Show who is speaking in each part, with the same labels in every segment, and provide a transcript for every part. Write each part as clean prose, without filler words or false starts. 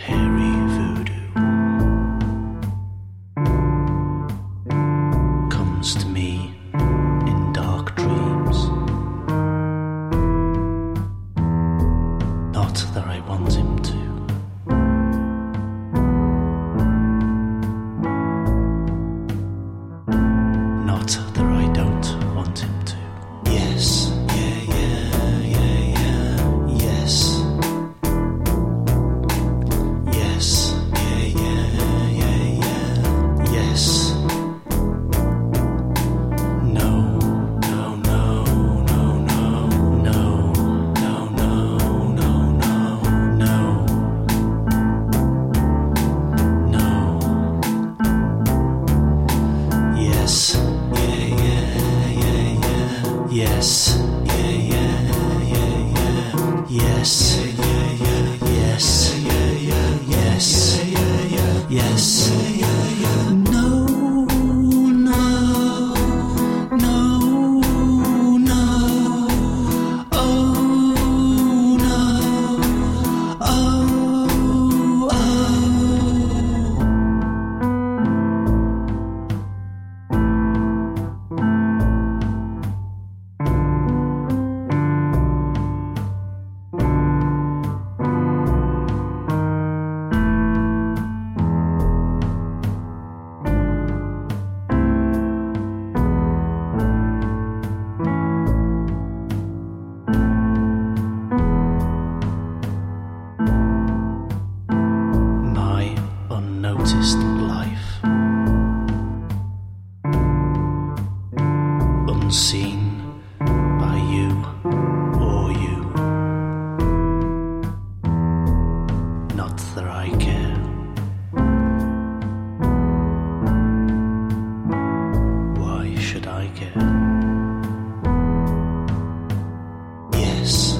Speaker 1: hairy voodoo comes to me in dark dreams. Not that I want him to. Not that I don't want him to. Yes, yes. Yes, yes. No. Yes, yes, yes. No. Oh no. Oh. My unnoticed life, unseen by you or you. Not that I care. Why should I care? Yes,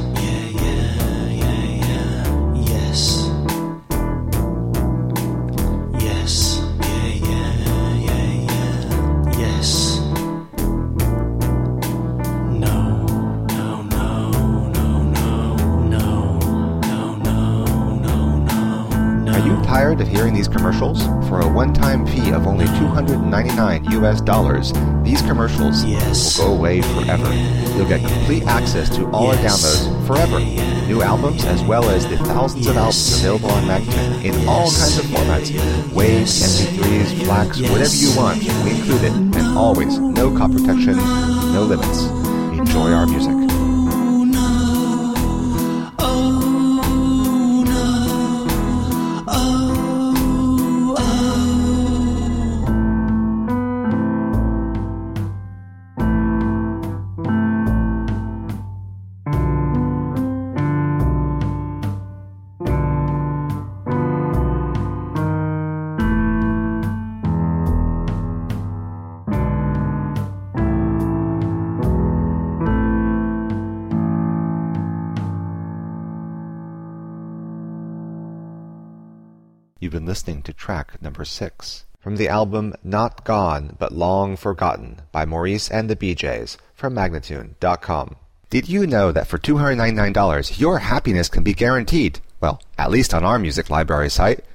Speaker 1: yes. Yes, yes. No.
Speaker 2: Are you tired of hearing these commercials? For a one-time fee of only $299 these commercials will go away forever. You'll get complete access to all our downloads forever. New albums as well as the thousands of albums available on Magnatune in all kinds of formats. Waves, MP3s, FLACs, whatever you want, we include it. And always, no copy protection, no limits. Enjoy our music. You've been listening to track number 6 from the album Not Gone But Long Forgotten by Maurice and the BJs from Magnatune.com. Did you know that for $299 your happiness can be guaranteed? Well, at least on our music library site.